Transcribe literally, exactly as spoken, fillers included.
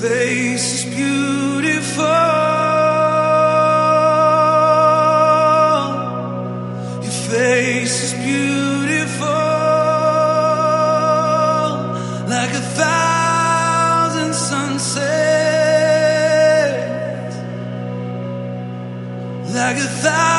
face is beautiful. Your face is beautiful, like a thousand sunsets, like a thousand